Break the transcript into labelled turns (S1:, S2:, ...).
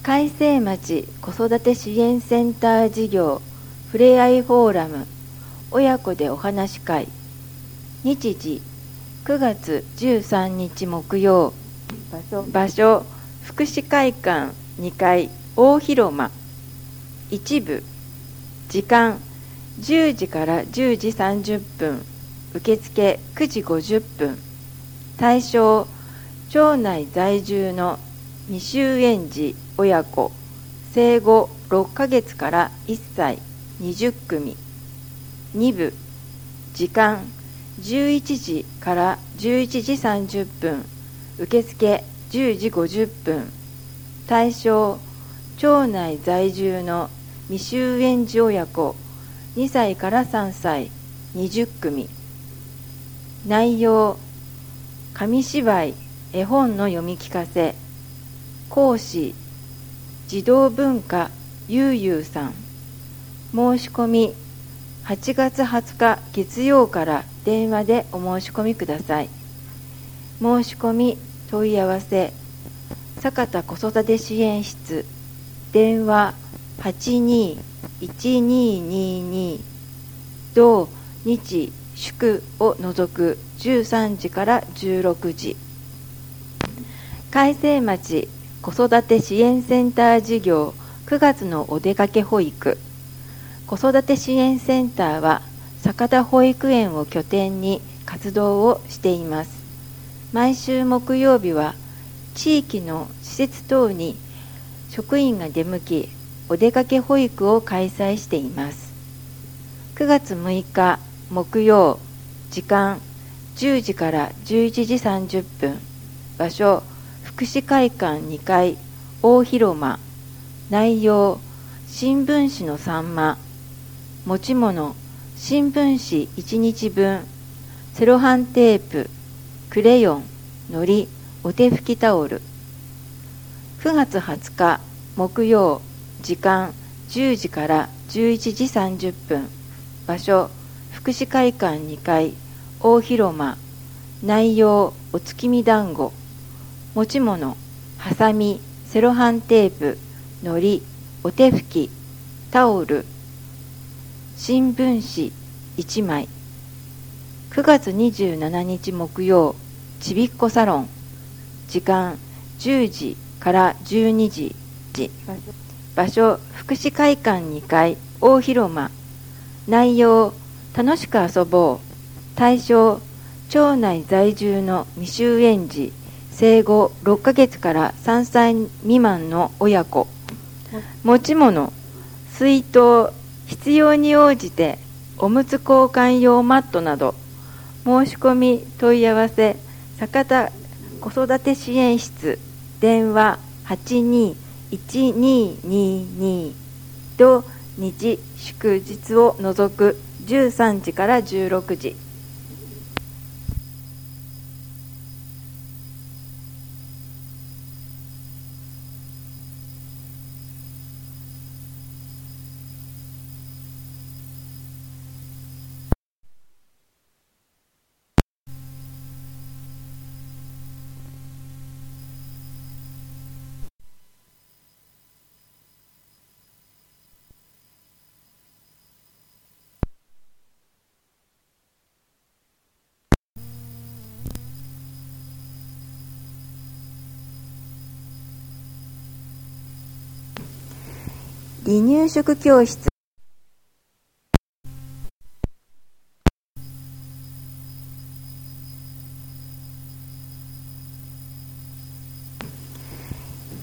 S1: 海西町子育て支援センター事業ふれあいフォーラム親子でお話会。日時9月13日木曜。場所福祉会館2階大広間。一部時間10時から10時30分。受付9時50分。対象町内在住の未就園児親子生後6ヶ月から1歳20組。2部時間11時から11時30分。受付10時50分。対象町内在住の未就園児親子2歳から3歳20組。内容紙芝居絵本の読み聞かせ。講師児童文化ゆうゆうさん。申し込み8月20日月曜から電話でお申し込みください。申し込み問い合わせ坂田子育て支援室電話821222。同日祝を除く13時から16時。海西町子育て支援センター事業9月のお出かけ保育。子育て支援センターは坂田保育園を拠点に活動をしています。毎週木曜日は地域の施設等に職員が出向きお出かけ保育を開催しています。9月6日木曜。時間10時から11時30分。場所福祉会館2階大広間。内容新聞紙のサンマ。持ち物新聞紙1日分。セロハンテープクレヨンのりお手拭きタオル。9月20日木曜。時間10時から11時30分。場所福祉会館2階大広間。内容お月見団子。持ち物ハサミセロハンテープのりお手拭きタオル。新聞紙1枚。9月27日木曜。ちびっこサロン。時間10時から12時。場所福祉会館2階大広間。内容楽しく遊ぼう。対象町内在住の未就園児生後6ヶ月から3歳未満の親子。持ち物水筒必要に応じておむつ交換用マットなど。申し込み問い合わせ坂田子育て支援室電話821222。同日祝日を除く13時から16時。離乳食教室